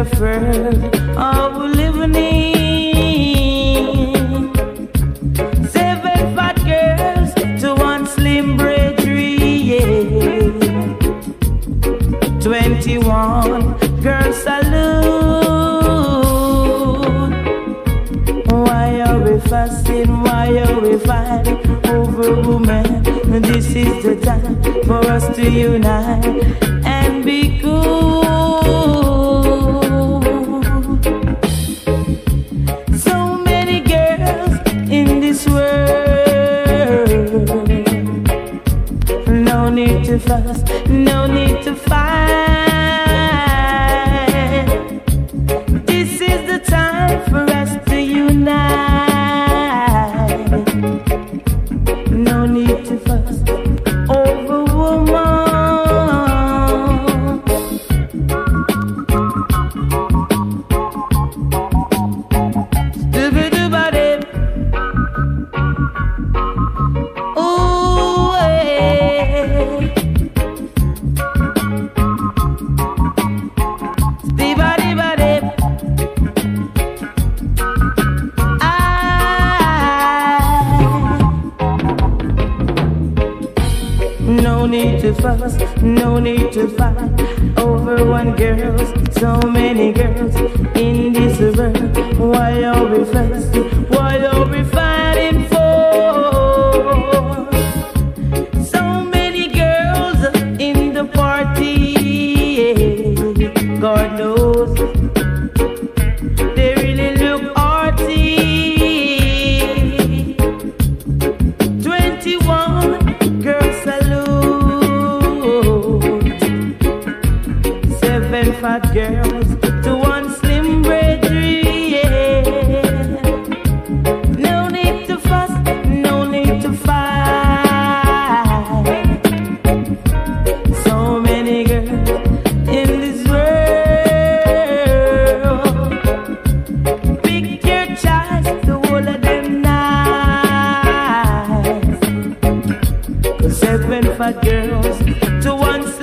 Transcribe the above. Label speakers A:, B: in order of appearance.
A: afraid of living in. 7 fat girls to one slim bravery, yeah. 21 girls salute. Why are we fasting? Why are we fighting over women? This is the time for us to unite and be cool. So many girls in this world. No need to fuss, no need to fight. This is the time for us to unite. No need to fuss over woman. Doo-ba-doo-ba-dee. Ooh, hey. Dee-ba-dee-ba-dee. No need to fuss, no need to fight over one girl. So many girls in this world. Why are we fussing? Why are we fighting for? So many girls in the party. God knows they really look arty. 21 girls salute. 7 fat girls to one slim bravery, yeah. No need to fuss, no need to fight. So many girls in this world. Pick your choice, the whole of them nice. 7 fat girls to one